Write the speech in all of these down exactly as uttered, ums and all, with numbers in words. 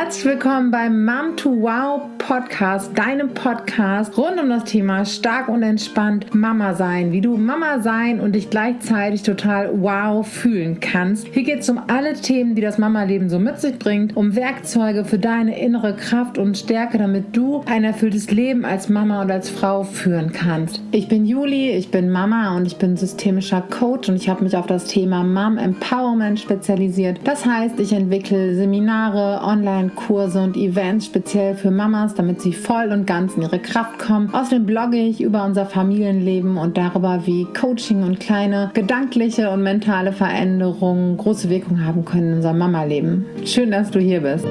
Herzlich willkommen beim Mom to Wow Podcast, deinem Podcast rund um das Thema stark und entspannt Mama sein, wie du Mama sein und dich gleichzeitig total wow fühlen kannst. Hier geht es um alle Themen, die das Mama-Leben so mit sich bringt, um Werkzeuge für deine innere Kraft und Stärke, damit du ein erfülltes Leben als Mama und als Frau führen kannst. Ich bin Juli, ich bin Mama und ich bin systemischer Coach und ich habe mich auf das Thema Mom Empowerment spezialisiert. Das heißt, ich entwickle Seminare, Online-Kurse und Events speziell für Mamas, damit sie voll und ganz in ihre Kraft kommen. Außerdem blogge ich über unser Familienleben und darüber, wie Coaching und kleine gedankliche und mentale Veränderungen große Wirkung haben können in unserem Mama-Leben. Schön, dass du hier bist.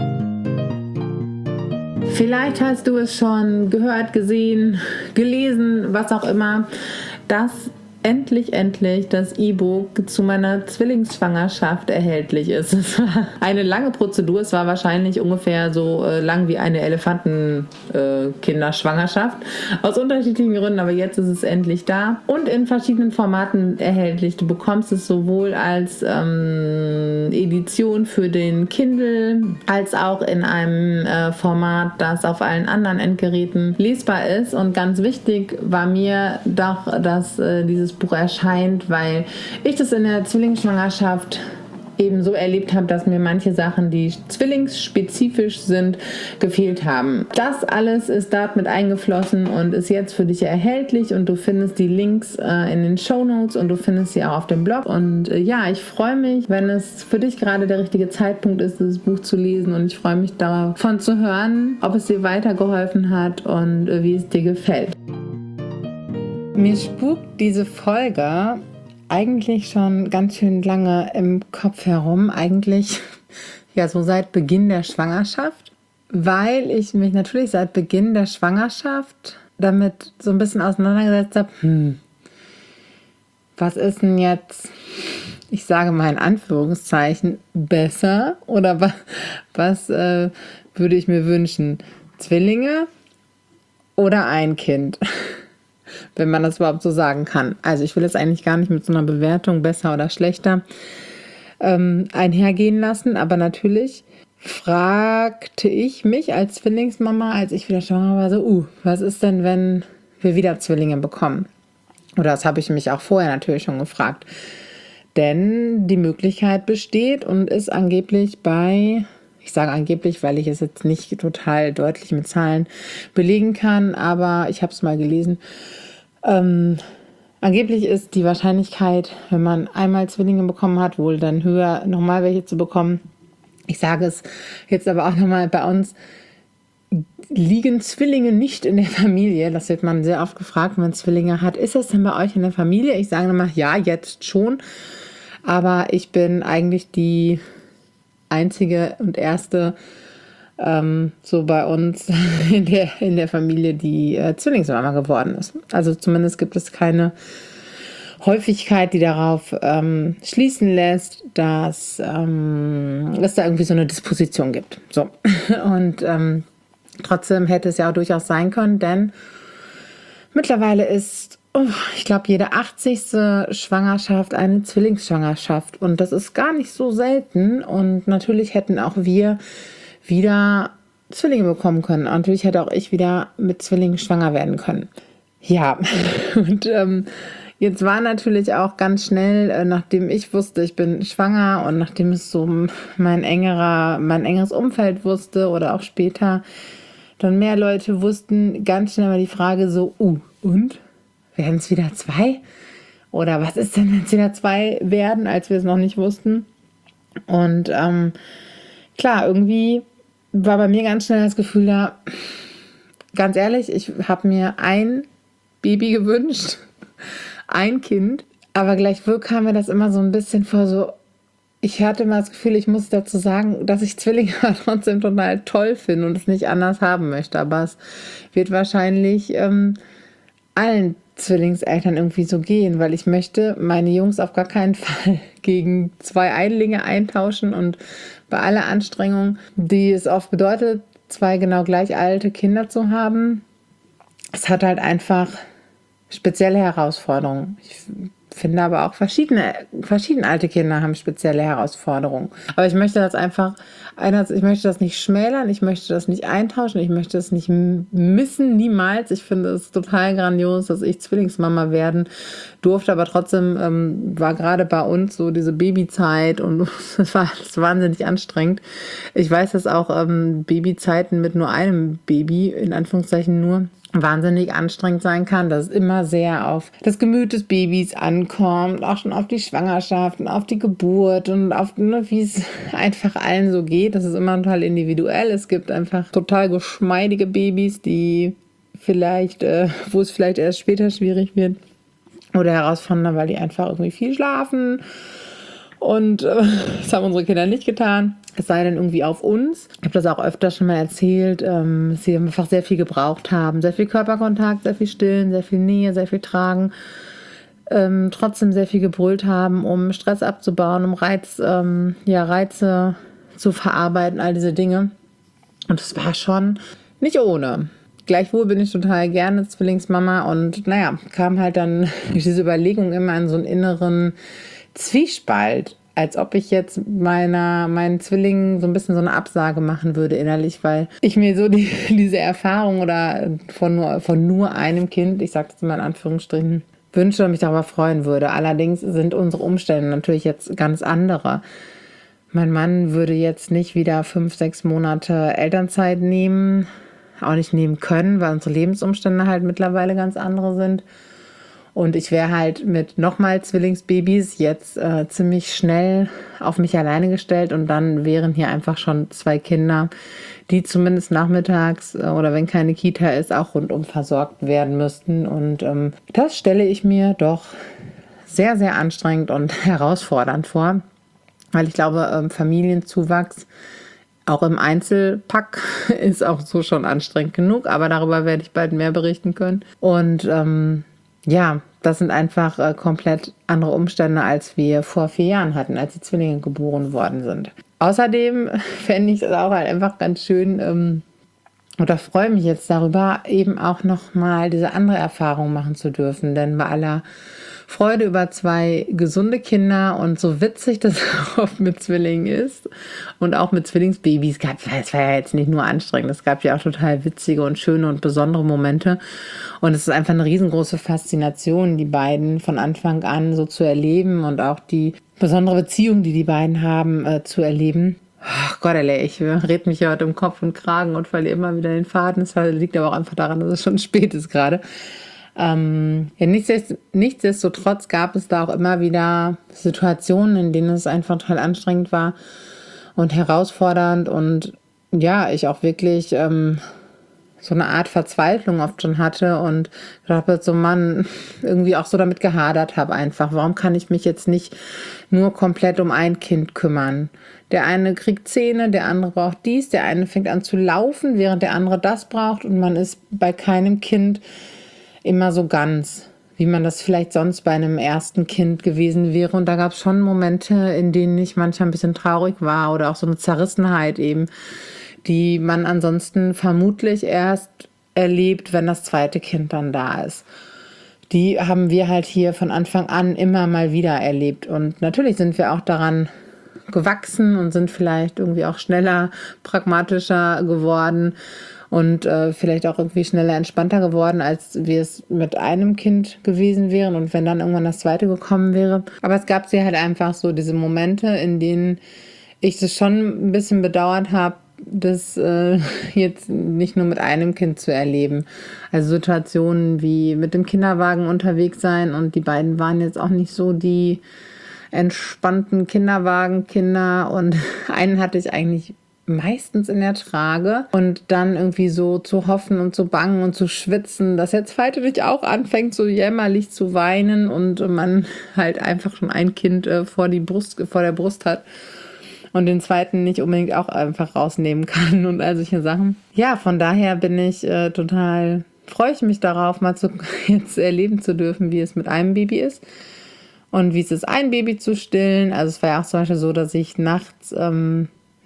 Vielleicht hast du es schon gehört, gesehen, gelesen, was auch immer, dass endlich, endlich das E-Book zu meiner Zwillingsschwangerschaft erhältlich ist. Es war eine lange Prozedur. Es war wahrscheinlich ungefähr so äh, lang wie eine Elefantenkinderschwangerschaft. Äh, aus unterschiedlichen Gründen, aber jetzt ist es endlich da. Und in verschiedenen Formaten erhältlich. Du bekommst es sowohl als ähm, Edition für den Kindle, als auch in einem äh, Format, das auf allen anderen Endgeräten lesbar ist. Und ganz wichtig war mir doch, dass äh, dieses Buch erscheint, weil ich das in der Zwillingsschwangerschaft eben so erlebt habe, dass mir manche Sachen, die zwillingsspezifisch sind, gefehlt haben. Das alles ist dort mit eingeflossen und ist jetzt für dich erhältlich und du findest die Links äh, in den Shownotes und du findest sie auch auf dem Blog und äh, ja, ich freue mich, wenn es für dich gerade der richtige Zeitpunkt ist, das Buch zu lesen und ich freue mich davon zu hören, ob es dir weitergeholfen hat und äh, wie es dir gefällt. Mir spukt diese Folge eigentlich schon ganz schön lange im Kopf herum, eigentlich ja so seit Beginn der Schwangerschaft, weil ich mich natürlich seit Beginn der Schwangerschaft damit so ein bisschen auseinandergesetzt habe, hm, was ist denn jetzt, ich sage mal in Anführungszeichen, besser oder was, was äh, würde ich mir wünschen, Zwillinge oder ein Kind? Wenn man das überhaupt so sagen kann. Also ich will jetzt eigentlich gar nicht mit so einer Bewertung besser oder schlechter ähm, einhergehen lassen, aber natürlich fragte ich mich als Zwillingsmama, als ich wieder schwanger war, so, uh, was ist denn, wenn wir wieder Zwillinge bekommen? Oder das habe ich mich auch vorher natürlich schon gefragt. Denn die Möglichkeit besteht und ist angeblich bei... Ich sage angeblich, weil ich es jetzt nicht total deutlich mit Zahlen belegen kann, aber ich habe es mal gelesen. Ähm, angeblich ist die Wahrscheinlichkeit, wenn man einmal Zwillinge bekommen hat, wohl dann höher, nochmal welche zu bekommen. Ich sage es jetzt aber auch nochmal, bei uns liegen Zwillinge nicht in der Familie. Das wird man sehr oft gefragt, wenn man Zwillinge hat. Ist das denn bei euch in der Familie? Ich sage immer, ja, jetzt schon. Aber ich bin eigentlich die einzige und erste ähm, so bei uns in der, in der Familie, die äh, Zwillingsmama geworden ist. Also zumindest gibt es keine Häufigkeit, die darauf ähm, schließen lässt, dass ähm, es da irgendwie so eine Disposition gibt. So. Und ähm, trotzdem hätte es ja auch durchaus sein können, denn mittlerweile ist ich glaube, jede achtzigste Schwangerschaft eine Zwillingsschwangerschaft. Und das ist gar nicht so selten. Und natürlich hätten auch wir wieder Zwillinge bekommen können. Und natürlich hätte auch ich wieder mit Zwillingen schwanger werden können. Ja, und ähm, jetzt war natürlich auch ganz schnell, äh, nachdem ich wusste, ich bin schwanger und nachdem es so mein engerer, mein engeres Umfeld wusste oder auch später dann mehr Leute wussten, ganz schnell mal die Frage so, uh, und? Werden es wieder zwei? Oder was ist denn, wenn es wieder zwei werden, als wir es noch nicht wussten? Und ähm, klar, irgendwie war bei mir ganz schnell das Gefühl da, ganz ehrlich, ich habe mir ein Baby gewünscht, ein Kind, aber gleichwohl kam mir das immer so ein bisschen vor, so, ich hatte immer das Gefühl, ich muss dazu sagen, dass ich Zwillinge trotzdem total toll finde und es nicht anders haben möchte, aber es wird wahrscheinlich ähm, allen Zwillingseltern irgendwie so gehen, weil ich möchte meine Jungs auf gar keinen Fall gegen zwei Einlinge eintauschen und bei aller Anstrengung, die es oft bedeutet, zwei genau gleich alte Kinder zu haben, es hat halt einfach spezielle Herausforderungen. Ich finde aber auch verschiedene, verschiedene alte Kinder haben spezielle Herausforderungen. Aber ich möchte das einfach, einerseits, ich möchte das nicht schmälern, ich möchte das nicht eintauschen, ich möchte das nicht missen, niemals. Ich finde es total grandios, dass ich Zwillingsmama werden durfte, aber trotzdem ähm, war gerade bei uns so diese Babyzeit und das war das wahnsinnig anstrengend. Ich weiß, dass auch ähm, Babyzeiten mit nur einem Baby, in Anführungszeichen nur, wahnsinnig anstrengend sein kann, dass es immer sehr auf das Gemüt des Babys ankommt, auch schon auf die Schwangerschaft und auf die Geburt und auf, ne, wie es einfach allen so geht. Das ist immer total individuell. Es gibt einfach total geschmeidige Babys, die vielleicht, äh, wo es vielleicht erst später schwierig wird oder herausfordernder, weil die einfach irgendwie viel schlafen. Und äh, das haben unsere Kinder nicht getan. Es sei denn irgendwie auf uns. Ich habe das auch öfter schon mal erzählt, ähm, dass sie einfach sehr viel gebraucht haben. Sehr viel Körperkontakt, sehr viel Stillen, sehr viel Nähe, sehr viel Tragen. Ähm, trotzdem sehr viel gebrüllt haben, um Stress abzubauen, um Reiz, ähm, ja, Reize zu verarbeiten, all diese Dinge. Und es war schon nicht ohne. Gleichwohl bin ich total gerne Zwillingsmama und naja, kam halt dann diese Überlegung immer in so einen inneren Zwiespalt, als ob ich jetzt meiner, meinen Zwillingen so ein bisschen so eine Absage machen würde innerlich, weil ich mir so die, diese Erfahrung oder von nur, von nur einem Kind, ich sage das mal in Anführungsstrichen, wünsche und mich darüber freuen würde. Allerdings sind unsere Umstände natürlich jetzt ganz andere. Mein Mann würde jetzt nicht wieder fünf, sechs Monate Elternzeit nehmen, auch nicht nehmen können, weil unsere Lebensumstände halt mittlerweile ganz andere sind. Und ich wäre halt mit nochmal Zwillingsbabys jetzt äh, ziemlich schnell auf mich alleine gestellt und dann wären hier einfach schon zwei Kinder, die zumindest nachmittags äh, oder wenn keine Kita ist, auch rundum versorgt werden müssten. Und ähm, das stelle ich mir doch sehr, sehr anstrengend und herausfordernd vor, weil ich glaube, ähm, Familienzuwachs auch im Einzelpack ist auch so schon anstrengend genug, aber darüber werde ich bald mehr berichten können. Und ähm, ja, das sind einfach äh, komplett andere Umstände, als wir vor vier Jahren hatten, als die Zwillinge geboren worden sind. Außerdem fände ich es auch halt einfach ganz schön ähm, oder freue mich jetzt darüber, eben auch nochmal diese andere Erfahrung machen zu dürfen. Denn bei aller Freude über zwei gesunde Kinder und so witzig das auch oft mit Zwillingen ist und auch mit Zwillingsbabys gab, es war ja jetzt nicht nur anstrengend, es gab ja auch total witzige und schöne und besondere Momente und es ist einfach eine riesengroße Faszination, die beiden von Anfang an so zu erleben und auch die besondere Beziehung, die die beiden haben, äh, zu erleben. Ach Gott, ey, ich rede mich ja heute im Kopf und Kragen und verliere immer wieder den Faden. Das liegt aber auch einfach daran, dass es schon spät ist gerade. Ähm, ja, nichtsdest- nichtsdestotrotz gab es da auch immer wieder Situationen, in denen es einfach total anstrengend war und herausfordernd und ja, ich auch wirklich ähm, so eine Art Verzweiflung oft schon hatte und gedacht habe, so Mann, irgendwie auch so damit gehadert habe einfach. Warum kann ich mich jetzt nicht nur komplett um ein Kind kümmern? Der eine kriegt Zähne, der andere braucht dies, der eine fängt an zu laufen, während der andere das braucht und man ist bei keinem Kind immer so ganz, wie man das vielleicht sonst bei einem ersten Kind gewesen wäre. Und da gab es schon Momente, in denen ich manchmal ein bisschen traurig war oder auch so eine Zerrissenheit eben, die man ansonsten vermutlich erst erlebt, wenn das zweite Kind dann da ist. Die haben wir halt hier von Anfang an immer mal wieder erlebt. Und natürlich sind wir auch daran gewachsen und sind vielleicht irgendwie auch schneller, pragmatischer geworden und äh, vielleicht auch irgendwie schneller, entspannter geworden, als wir es mit einem Kind gewesen wären und wenn dann irgendwann das zweite gekommen wäre. Aber es gab sie halt einfach so diese Momente, in denen ich das schon ein bisschen bedauert habe, das äh, jetzt nicht nur mit einem Kind zu erleben. Also Situationen wie mit dem Kinderwagen unterwegs sein und die beiden waren jetzt auch nicht so die entspannten Kinderwagenkinder und einen hatte ich eigentlich meistens in der Trage und dann irgendwie so zu hoffen und zu bangen und zu schwitzen, dass jetzt Veit nicht auch anfängt, so jämmerlich zu weinen und man halt einfach schon ein Kind äh, vor die Brust, vor der Brust hat und den zweiten nicht unbedingt auch einfach rausnehmen kann und all solche Sachen. Ja, von daher bin ich äh, total, freue ich mich darauf, mal zu, jetzt erleben zu dürfen, wie es mit einem Baby ist und wie es ist, ein Baby zu stillen. Also es war ja auch zum Beispiel so, dass ich nachts ähm,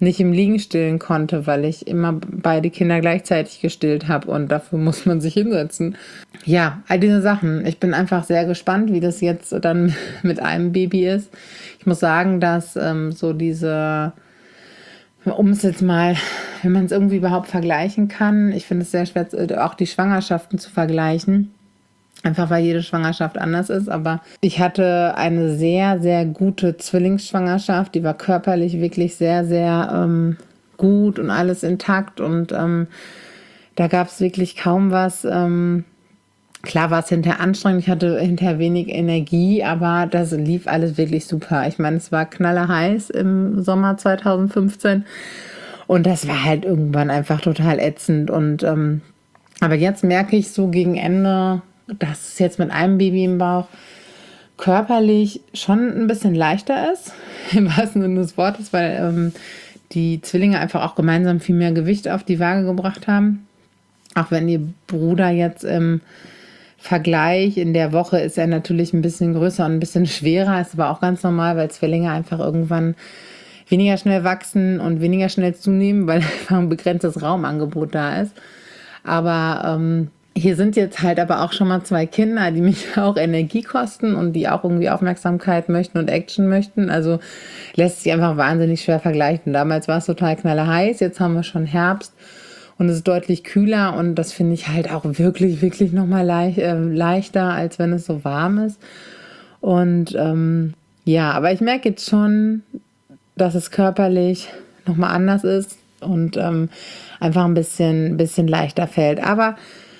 nicht im Liegen stillen konnte, weil ich immer beide Kinder gleichzeitig gestillt habe und dafür muss man sich hinsetzen. Ja, all diese Sachen. Ich bin einfach sehr gespannt, wie das jetzt dann mit einem Baby ist. Ich muss sagen, dass ähm, so diese, um es jetzt mal, wenn man es irgendwie überhaupt vergleichen kann, ich finde es sehr schwer, auch die Schwangerschaften zu vergleichen. Einfach weil jede Schwangerschaft anders ist, aber ich hatte eine sehr, sehr gute Zwillingsschwangerschaft, die war körperlich wirklich sehr, sehr ähm, gut und alles intakt und ähm, da gab es wirklich kaum was. Ähm, klar war es hinterher anstrengend, ich hatte hinterher wenig Energie, aber das lief alles wirklich super. Ich meine, es war knallerheiß im Sommer zwanzig fünfzehn und das war halt irgendwann einfach total ätzend und ähm, aber jetzt merke ich so gegen Ende, dass es jetzt mit einem Baby im Bauch körperlich schon ein bisschen leichter ist, im wahrsten Sinne des Wortes, weil ähm, die Zwillinge einfach auch gemeinsam viel mehr Gewicht auf die Waage gebracht haben. Auch wenn ihr Bruder jetzt im Vergleich in der Woche ist er natürlich ein bisschen größer und ein bisschen schwerer, ist aber auch ganz normal, weil Zwillinge einfach irgendwann weniger schnell wachsen und weniger schnell zunehmen, weil einfach ein begrenztes Raumangebot da ist. Aber ähm, hier sind jetzt halt aber auch schon mal zwei Kinder, die mich auch Energie kosten und die auch irgendwie Aufmerksamkeit möchten und Action möchten. Also lässt sich einfach wahnsinnig schwer vergleichen. Damals war es total knallerheiß, jetzt haben wir schon Herbst und es ist deutlich kühler und das finde ich halt auch wirklich, wirklich nochmal leicht, äh, leichter, als wenn es so warm ist. Und ähm, ja, aber ich merke jetzt schon, dass es körperlich nochmal anders ist und ähm, einfach ein bisschen, bisschen leichter fällt. Aber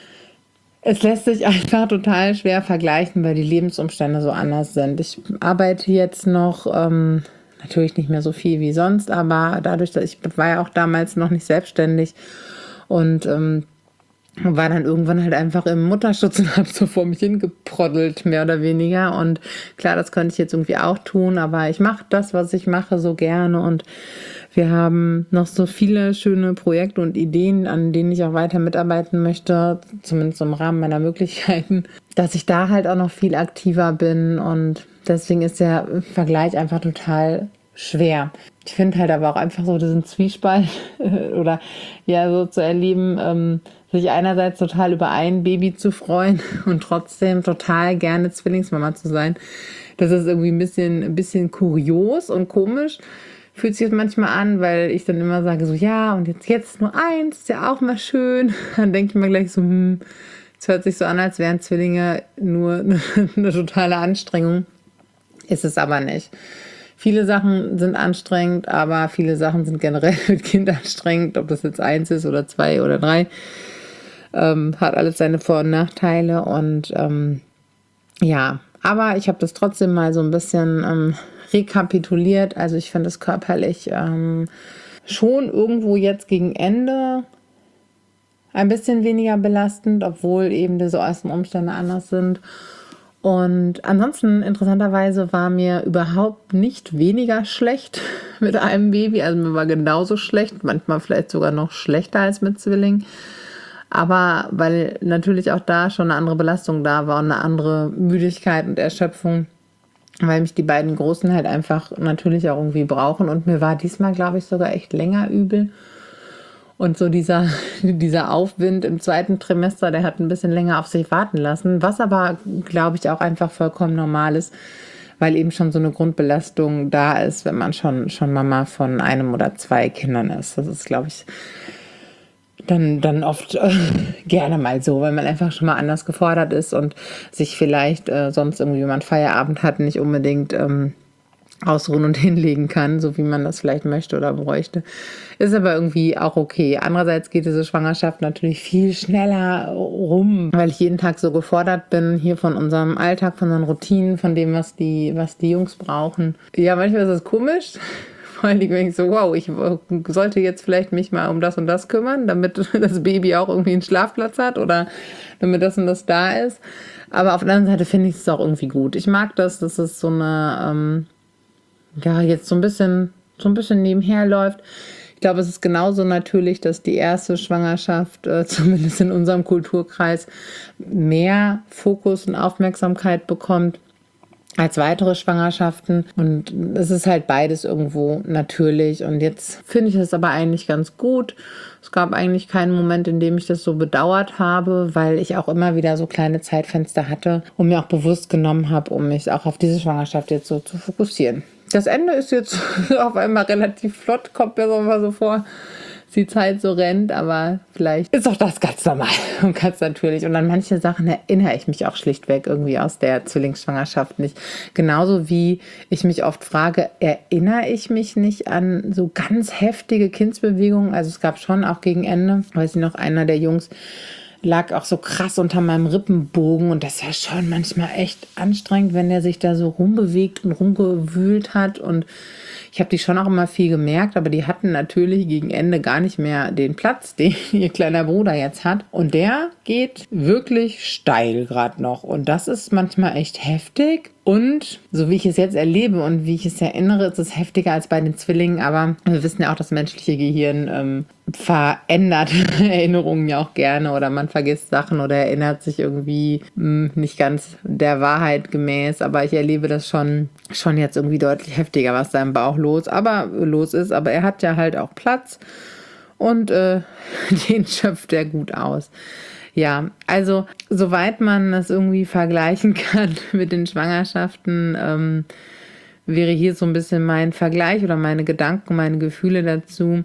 es lässt sich einfach total schwer vergleichen, weil die Lebensumstände so anders sind. Ich arbeite jetzt noch, ähm, natürlich nicht mehr so viel wie sonst, aber dadurch, dass ich war ja auch damals noch nicht selbstständig und ähm, war dann irgendwann halt einfach im Mutterschutz und habe so vor mich hingeproddelt, mehr oder weniger. Und klar, das könnte ich jetzt irgendwie auch tun, aber ich mache das, was ich mache, so gerne und wir haben noch so viele schöne Projekte und Ideen, an denen ich auch weiter mitarbeiten möchte, zumindest im Rahmen meiner Möglichkeiten, dass ich da halt auch noch viel aktiver bin und deswegen ist der Vergleich einfach total schwer. Ich finde halt aber auch einfach so diesen Zwiespalt oder ja so zu erleben, ähm, sich einerseits total über ein Baby zu freuen und trotzdem total gerne Zwillingsmama zu sein. Das ist irgendwie ein bisschen, ein bisschen kurios und komisch. Fühlt sich das manchmal an, weil ich dann immer sage so, ja, und jetzt, jetzt nur eins, ist ja auch mal schön. Dann denke ich mir gleich so, hm, es hört sich so an, als wären Zwillinge nur eine, eine totale Anstrengung. Ist es aber nicht. Viele Sachen sind anstrengend, aber viele Sachen sind generell mit Kind anstrengend, ob das jetzt eins ist oder zwei oder drei. Ähm, hat alles seine Vor- und Nachteile und ähm, ja, aber ich habe das trotzdem mal so ein bisschen ähm, rekapituliert. Also ich finde es körperlich ähm, schon irgendwo jetzt gegen Ende ein bisschen weniger belastend, obwohl eben diese äußeren Umstände anders sind. Und ansonsten interessanterweise war mir überhaupt nicht weniger schlecht mit einem Baby. Also mir war genauso schlecht, manchmal vielleicht sogar noch schlechter als mit Zwillingen. Aber weil natürlich auch da schon eine andere Belastung da war und eine andere Müdigkeit und Erschöpfung, weil mich die beiden Großen halt einfach natürlich auch irgendwie brauchen. Und mir war diesmal, glaube ich, sogar echt länger übel. Und so dieser, dieser Aufwind im zweiten Trimester, der hat ein bisschen länger auf sich warten lassen, was aber, glaube ich, auch einfach vollkommen normal ist, weil eben schon so eine Grundbelastung da ist, wenn man schon, schon Mama von einem oder zwei Kindern ist. Das ist, glaube ich, dann, dann oft äh, gerne mal so, weil man einfach schon mal anders gefordert ist und sich vielleicht äh, sonst irgendwie, wenn man Feierabend hat, nicht unbedingt ähm, ausruhen und hinlegen kann, so wie man das vielleicht möchte oder bräuchte. Ist aber irgendwie auch okay. Andererseits geht diese Schwangerschaft natürlich viel schneller rum, weil ich jeden Tag so gefordert bin, hier von unserem Alltag, von unseren Routinen, von dem, was die, was die Jungs brauchen. Ja, manchmal ist es komisch. Vor allem denke ich so, wow, ich sollte jetzt vielleicht mich mal um das und das kümmern, damit das Baby auch irgendwie einen Schlafplatz hat oder damit das und das da ist. Aber auf der anderen Seite finde ich es auch irgendwie gut. Ich mag das, dass es so eine, ähm, ja, jetzt so ein bisschen, so ein bisschen nebenher läuft. Ich glaube, es ist genauso natürlich, dass die erste Schwangerschaft, äh, zumindest in unserem Kulturkreis, mehr Fokus und Aufmerksamkeit bekommt als weitere Schwangerschaften. Und es ist halt beides irgendwo natürlich. Und jetzt finde ich es aber eigentlich ganz gut. Es gab eigentlich keinen Moment, in dem ich das so bedauert habe, weil ich auch immer wieder so kleine Zeitfenster hatte und mir auch bewusst genommen habe, um mich auch auf diese Schwangerschaft jetzt so zu fokussieren. Das Ende ist jetzt auf einmal relativ flott, kommt mir so mal so vor, die Zeit so rennt, aber vielleicht ist auch das ganz normal und ganz natürlich. Und an manche Sachen erinnere ich mich auch schlichtweg irgendwie aus der Zwillingsschwangerschaft nicht. Genauso wie ich mich oft frage, erinnere ich mich nicht an so ganz heftige Kindsbewegungen? Also es gab schon auch gegen Ende, weiß ich noch, einer der Jungs lag auch so krass unter meinem Rippenbogen und das ist ja schon manchmal echt anstrengend, wenn der sich da so rumbewegt und rumgewühlt hat und ich habe die schon auch immer viel gemerkt, aber die hatten natürlich gegen Ende gar nicht mehr den Platz, den ihr kleiner Bruder jetzt hat. Und der geht wirklich steil gerade noch. Und das ist manchmal echt heftig. Und so wie ich es jetzt erlebe und wie ich es erinnere, ist es heftiger als bei den Zwillingen. Aber wir wissen ja auch, das menschliche Gehirn ähm, verändert Erinnerungen ja auch gerne. Oder man vergisst Sachen oder erinnert sich irgendwie mh, nicht ganz der Wahrheit gemäß. Aber ich erlebe das schon, schon jetzt irgendwie deutlich heftiger, was da im Bauch los, aber, los ist. Aber er hat ja halt auch Platz und äh, den schöpft er gut aus. Ja, also soweit man das irgendwie vergleichen kann mit den Schwangerschaften, ähm, wäre hier so ein bisschen mein Vergleich oder meine Gedanken, meine Gefühle dazu.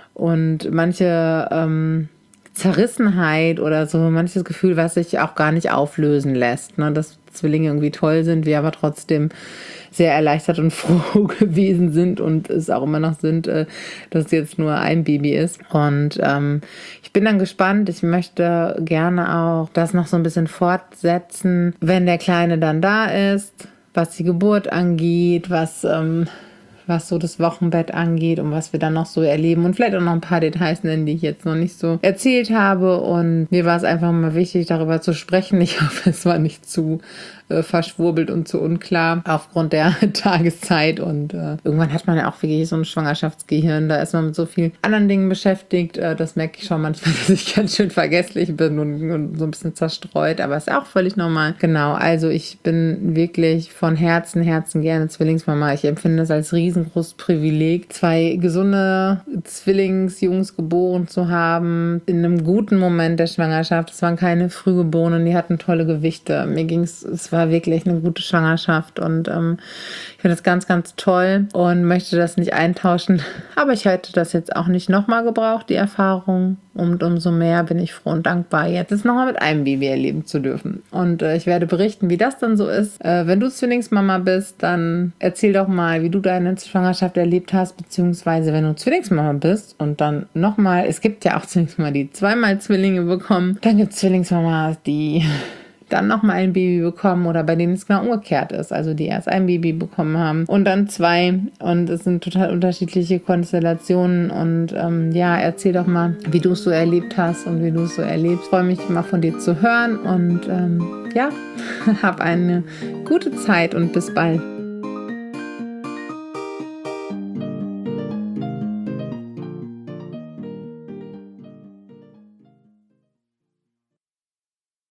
Und manche ähm, Zerrissenheit oder so, manches Gefühl, was sich auch gar nicht auflösen lässt. Ne? Dass Zwillinge irgendwie toll sind, wir aber trotzdem sehr erleichtert und froh gewesen sind und es auch immer noch sind, äh, dass es jetzt nur ein Baby ist. Und ähm, ich bin dann gespannt. Ich möchte gerne auch das noch so ein bisschen fortsetzen, wenn der Kleine dann da ist, was die Geburt angeht, was... Ähm, was so das Wochenbett angeht und was wir dann noch so erleben und vielleicht auch noch ein paar Details nennen, die ich jetzt noch nicht so erzählt habe. Und mir war es einfach mal wichtig, darüber zu sprechen. Ich hoffe, es war nicht zu äh, verschwurbelt und zu unklar aufgrund der Tageszeit. Und äh, irgendwann hat man ja auch wirklich so ein Schwangerschaftsgehirn. Da ist man mit so vielen anderen Dingen beschäftigt. Äh, das merke ich schon manchmal, dass ich ganz schön vergesslich bin und, und so ein bisschen zerstreut. Aber ist auch völlig normal. Genau, also ich bin wirklich von Herzen, Herzen gerne Zwillingsmama. Ich empfinde das als riesen großes Privileg, zwei gesunde Zwillingsjungs geboren zu haben, in einem guten Moment der Schwangerschaft. Es waren keine Frühgeborenen, die hatten tolle Gewichte. Mir ging es, es war wirklich eine gute Schwangerschaft und ähm, ich finde das ganz, ganz toll und möchte das nicht eintauschen. Aber ich hätte das jetzt auch nicht nochmal gebraucht, die Erfahrung. Und umso mehr bin ich froh und dankbar, jetzt es nochmal mit einem Baby erleben zu dürfen. Und äh, ich werde berichten, wie das dann so ist. Äh, wenn du Zwillingsmama bist, dann erzähl doch mal, wie du deine Schwangerschaft erlebt hast, beziehungsweise wenn du Zwillingsmama bist und dann nochmal, es gibt ja auch Zwillingsmama, die zweimal Zwillinge bekommen, dann gibt es Zwillingsmamas, die dann nochmal ein Baby bekommen oder bei denen es genau umgekehrt ist, also die erst ein Baby bekommen haben und dann zwei und es sind total unterschiedliche Konstellationen und ähm, ja, erzähl doch mal, wie du es so erlebt hast und wie du es so erlebst. Ich freue mich mal von dir zu hören und ähm, ja, hab eine gute Zeit und bis bald.